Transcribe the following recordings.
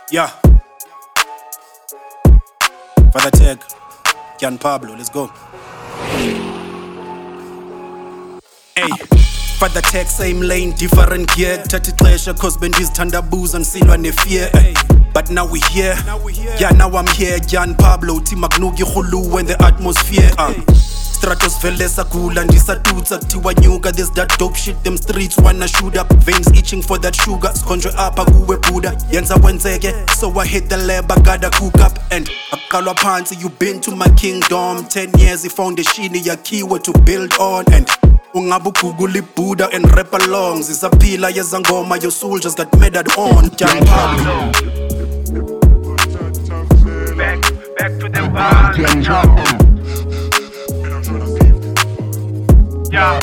Yeah. Father Tech, Gian Pablo, let's go. Hey. Father Tech, same lane, different gear. Thathi xesha cause bendizithandabuza nsilwa nefear. But now we here. Yeah, now I'm here. Gian Pablo, Tima Gnugi Hulu when the atmosphere. Stratos vele sakula ndisatutsa kuthiwa nyuka. There's that dope shit them streets wanna shoot up. Veins itching for that sugar. Skonjwe apha kuwe Buddha yenza wenzeke. So I hit the lab, I gotta cook up. And akalwa phansi, you been to my kingdom. 10 years, he found the shini ya keyword to build on. And ungabu Google Buddha and rap along. Zisapila yezangoma, your soul just got murdered on. Gian Pablo. Back to the bar. Yeah.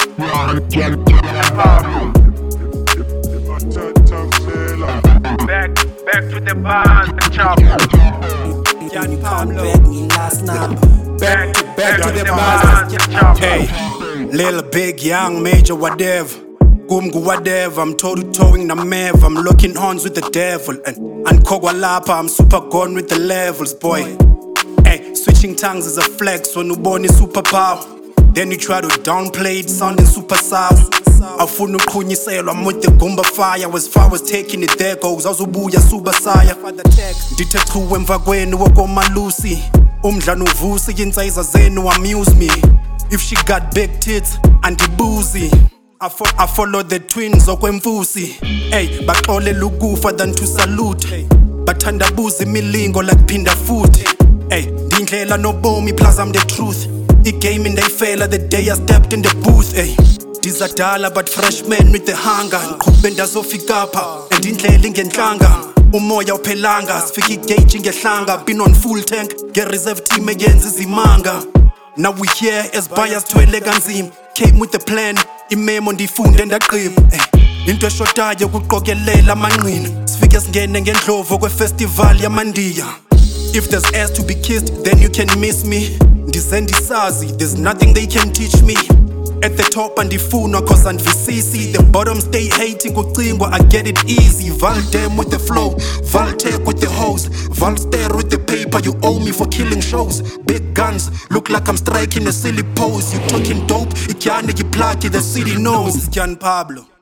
Back to the bars and chop. Gian Pablo. Back to the bars and chop. Hey, little, big, young, major, whatever. Gumgu whatever, I'm toe-to-toeing Namev. I'm locking horns with the devil. And Kogwalapa, I'm super gone with the levels, boy. Hey, switching tongues is a flex when you born is superpower. Then you try to downplay it, sounding super sour. Afuna uqhunyiselwa, I'm with the Gumba fire. As far as taking it there goes, awuzubuya super saya. Ndithe chu emva kwenu wakomalusi. Umdlalo uvusi, insayisa zenu amuse me. If she got big tits and the boozy, I follow the twins okwemfusi. Hey, baxolela ukufa than to salute. Bathandabuza imilingo like phinda futhi. Hey, ndindlela nobomi plus I'm the truth. Game in they fella the day I stepped in the booth. Ay, dizadala but freshman with the hunger. Nqhube ndazofika apha andindlela ngenhlanga. Umoya uphelanga sifika igauge ngehlanga. Been on full tank, get reserve team eyenza izimanga. Now we here as buyers twele kanzima. Came with the plan, imemo ndifunde ndaqhiba. Into eshotayo kuqokelela amanqina. Sifike singene ngendlovu kwefestival yamandiya. If there's ass to be kissed, then you can miss me. Ndizendisazi, there's nothing they can teach me. At the top andifuna cause andvisisi. The bottom stay hating kucingwa, I get it easy. Valdem with the flow, Valtech with the hose, Valster with the paper, you owe me for killing shows. Big guns, look like I'm striking a silly pose. You talking dope, ikyane kiplaki, the city knows. Gian Pablo.